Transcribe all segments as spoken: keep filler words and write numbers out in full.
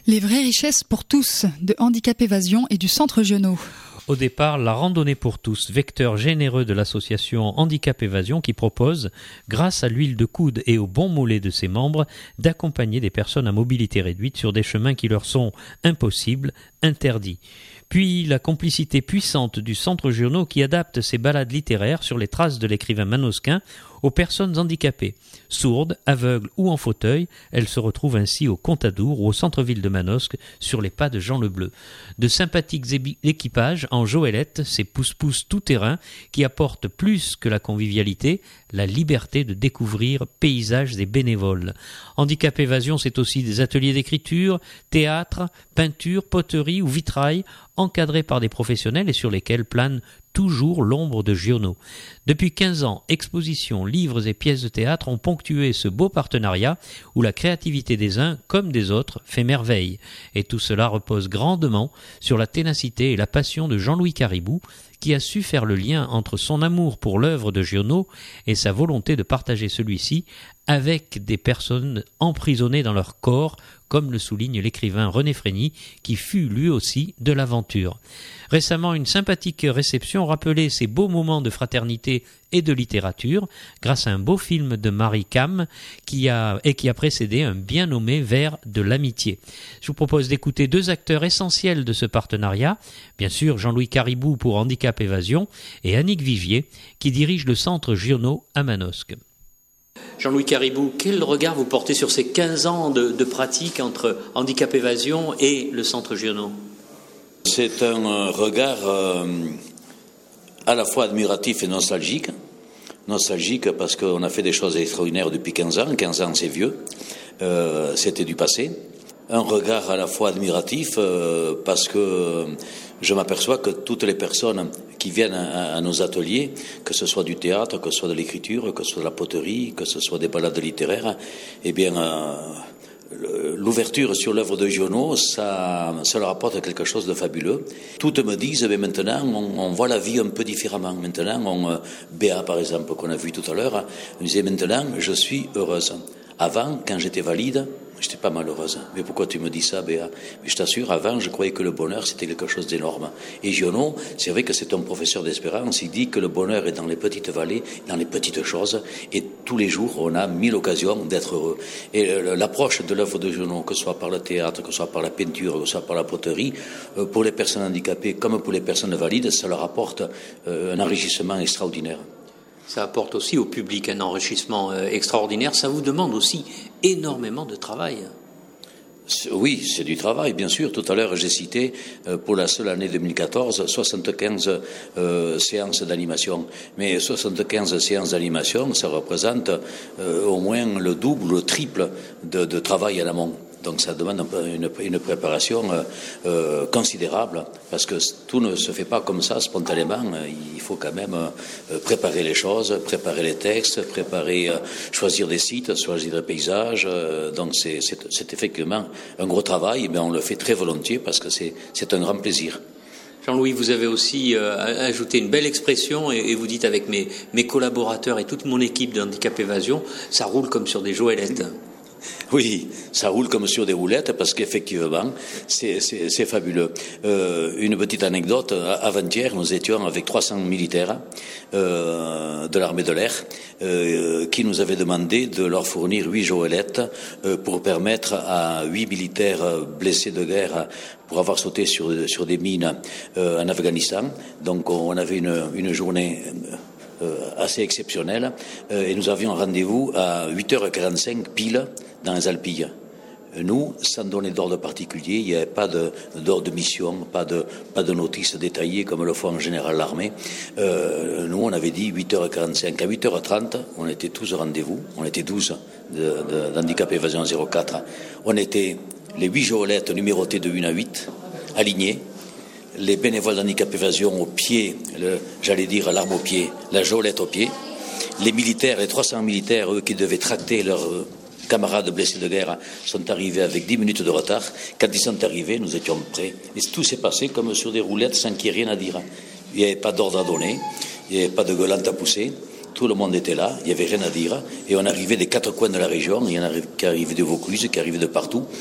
Les vraies richesses pour tous, de Handicap Évasion et du Centre Giono. Au départ, la randonnée pour tous, vecteur généreux de l'association Handicap Évasion qui propose, grâce à l'huile de coude et au bon mollet de ses membres, d'accompagner des personnes à mobilité réduite sur des chemins qui leur sont impossibles, interdits. Puis la complicité puissante du Centre Giono qui adapte ses balades littéraires sur les traces de l'écrivain manosquin aux personnes handicapées. Sourdes, aveugles ou en fauteuil, elles se retrouvent ainsi au Contadour ou au centre-ville de Manosque sur les pas de Jean le Bleu. De sympathiques équipages en joëlette, ces pousse-pousse tout-terrain qui apportent plus que la convivialité, la liberté de découvrir paysages et bénévoles. Handicap Évasion, c'est aussi des ateliers d'écriture, théâtre, peinture, poterie ou vitrail, encadrés par des professionnels et sur lesquels plane toujours l'ombre de Giono. Depuis quinze ans, expositions, livres et pièces de théâtre ont ponctué ce beau partenariat où la créativité des uns comme des autres fait merveille. Et tout cela repose grandement sur la ténacité et la passion de Jean-Louis Caribou, qui a su faire le lien entre son amour pour l'œuvre de Giono et sa volonté de partager celui-ci avec des personnes emprisonnées dans leur corps, comme le souligne l'écrivain René Frény, qui fut lui aussi de l'aventure. Récemment, une sympathique réception rappelait ces beaux moments de fraternité et de littérature, grâce à un beau film de Marie Cam, qui a, et qui a précédé un bien nommé Vers de l'amitié. Je vous propose d'écouter deux acteurs essentiels de ce partenariat, bien sûr Jean-Louis Caribou pour Handicap Évasion et Annick Vigier, qui dirige le Centre Giono à Manosque. Jean-Louis Caribou, quel regard vous portez sur ces quinze ans de, de pratique entre Handicap Évasion et le Centre Giono ? C'est un regard euh, à la fois admiratif et nostalgique. Nostalgique parce qu'on a fait des choses extraordinaires depuis quinze ans. quinze ans, c'est vieux. Euh, c'était du passé. Un regard à la fois admiratif euh, parce que je m'aperçois que toutes les personnes qui viennent à, à nos ateliers, que ce soit du théâtre, que ce soit de l'écriture, que ce soit de la poterie, que ce soit des balades littéraires, eh bien, euh, l'ouverture sur l'œuvre de Giono, ça, ça leur apporte quelque chose de fabuleux. Toutes me disent, mais maintenant, on, on voit la vie un peu différemment. Maintenant, on, euh, Béa, par exemple, qu'on a vu tout à l'heure, me disait, maintenant, je suis heureuse. Avant, quand j'étais valide, j'étais pas malheureuse. Mais pourquoi tu me dis ça, Béa ? Mais je t'assure, avant, je croyais que le bonheur, c'était quelque chose d'énorme. Et Giono, c'est vrai que c'est un professeur d'espérance. Il dit que le bonheur est dans les petites vallées, dans les petites choses. Et tous les jours, on a mille occasions d'être heureux. Et l'approche de l'œuvre de Giono, que ce soit par le théâtre, que ce soit par la peinture, que ce soit par la poterie, pour les personnes handicapées comme pour les personnes valides, ça leur apporte un enrichissement extraordinaire. Ça apporte aussi au public un enrichissement euh, extraordinaire. Ça vous demande aussi énormément de travail. Oui, c'est du travail, bien sûr. Tout à l'heure, j'ai cité, euh, pour la seule année deux mille quatorze, soixante-quinze euh, séances d'animation. Mais soixante-quinze séances d'animation, ça représente euh, au moins le double ou le triple de, de travail à l'amont. Donc ça demande un peu une, une préparation euh, euh, considérable, parce que tout ne se fait pas comme ça spontanément. Il faut quand même euh, préparer les choses, préparer les textes, préparer, euh, choisir des sites, choisir des paysages. Euh, donc c'est, c'est, c'est effectivement un gros travail, mais on le fait très volontiers parce que c'est, c'est un grand plaisir. Jean-Louis, vous avez aussi euh, ajouté une belle expression et, et vous dites avec mes, mes collaborateurs et toute mon équipe de Handicap Évasion, ça roule comme sur des joëlettes. Oui, ça roule comme sur des roulettes parce qu'effectivement, c'est, c'est, c'est fabuleux. Euh, une petite anecdote, avant-hier, nous étions avec trois cents militaires euh, de l'armée de l'air euh, qui nous avaient demandé de leur fournir huit joëlettes euh, pour permettre à huit militaires blessés de guerre pour avoir sauté sur, sur des mines euh, en Afghanistan. Donc on avait une, une journée Euh, assez exceptionnel euh, et nous avions rendez-vous à huit heures quarante-cinq pile dans les Alpilles. Nous, sans donner d'ordre particulier, il n'y avait pas de, d'ordre de mission, pas de, pas de notice détaillée comme le fait en général l'armée. Euh, nous, on avait dit huit heures quarante-cinq. À huit heures trente, on était tous au rendez-vous. On était douze de, de, d'Handicap Évasion zéro quatre. On était les huit joëlettes numérotées de un à huit, alignées. Les bénévoles d'Handicap Évasion au pied, le, j'allais dire l'arme au pied, la joëlette au pied. Les militaires, les trois cents militaires, eux, qui devaient tracter leurs euh, camarades blessés de guerre, sont arrivés avec dix minutes de retard. Quand ils sont arrivés, nous étions prêts. Et tout s'est passé comme sur des roulettes sans qu'il y ait rien à dire. Il n'y avait pas d'ordre à donner, il n'y avait pas de gueulante à pousser. Tout le monde était là, il n'y avait rien à dire. Et on arrivait des quatre coins de la région, il y en a qui arrivaient de Vaucluse, qui arrivaient de partout.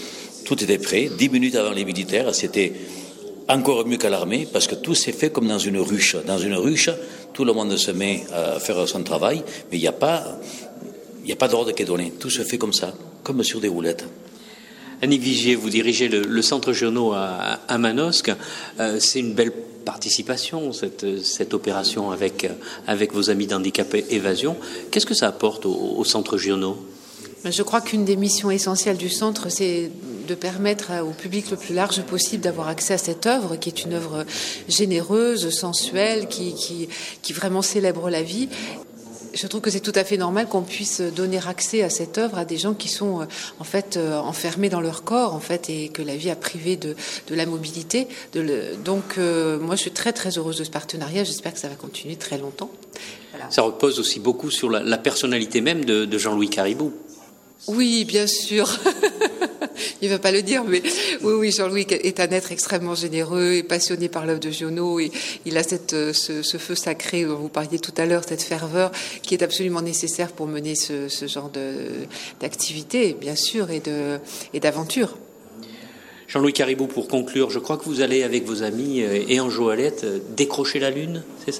tout était prêt. Dix minutes avant les militaires, c'était encore mieux qu'à l'armée, parce que tout s'est fait comme dans une ruche. Dans une ruche, tout le monde se met à faire son travail, mais il n'y a pas, il n'y a pas d'ordre qui est donné. Tout se fait comme ça, comme sur des roulettes. Annick Vigier, vous dirigez le, le centre Giono à, à Manosque. Euh, c'est une belle participation, cette, cette opération avec, avec vos amis d'handicap évasion. Qu'est-ce que ça apporte au, au centre Giono ? Je crois qu'une des missions essentielles du centre, c'est de permettre au public le plus large possible d'avoir accès à cette œuvre, qui est une œuvre généreuse, sensuelle, qui, qui, qui vraiment célèbre la vie. Je trouve que c'est tout à fait normal qu'on puisse donner accès à cette œuvre à des gens qui sont en fait enfermés dans leur corps, en fait, et que la vie a privé de, de la mobilité. De le... Donc, euh, moi, je suis très très heureuse de ce partenariat. J'espère que ça va continuer très longtemps. Voilà. Ça repose aussi beaucoup sur la, la personnalité même de, de Jean-Louis Caribou. Oui, bien sûr. Il ne va pas le dire, mais oui, oui, Jean-Louis est un être extrêmement généreux et passionné par l'œuvre de Giono. Et il a cette, ce, ce feu sacré dont vous parliez tout à l'heure, cette ferveur qui est absolument nécessaire pour mener ce, ce genre de, d'activité, bien sûr, et, de, et d'aventure. Jean-Louis Caribou, pour conclure, je crois que vous allez, avec vos amis et en Joalette, décrocher la Lune, c'est ça ?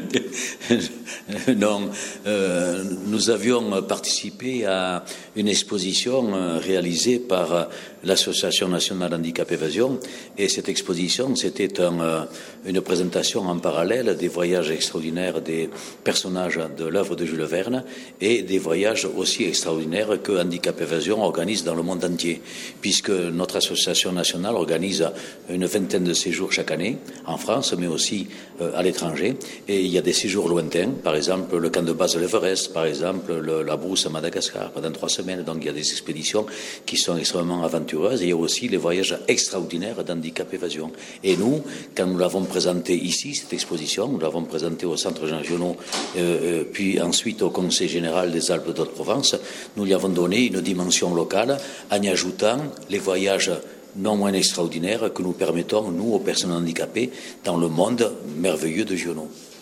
Non, euh, nous avions participé à une exposition réalisée par l'Association nationale handicap évasion, et cette exposition, c'était un, une présentation en parallèle des voyages extraordinaires des personnages de l'œuvre de Jules Verne et des voyages aussi extraordinaires que Handicap Évasion organise dans le monde entier, puisque notre association nationale organise une vingtaine de séjours chaque année, en France, mais aussi euh, à l'étranger. Et il y a des séjours lointains, par exemple le camp de base de l'Everest, par exemple le, la brousse à Madagascar, pendant trois semaines. Donc il y a des expéditions qui sont extrêmement aventureuses. Et il y a aussi les voyages extraordinaires d'handicap évasion. Et nous, quand nous l'avons présenté ici, cette exposition, nous l'avons présentée au centre Jean Giono, euh, euh, puis ensuite au Conseil général des Alpes d'Haute-Provence, nous lui avons donné une dimension locale en y ajoutant les voyages non moins extraordinaires que nous permettons, nous, aux personnes handicapées, dans le monde merveilleux de Giono.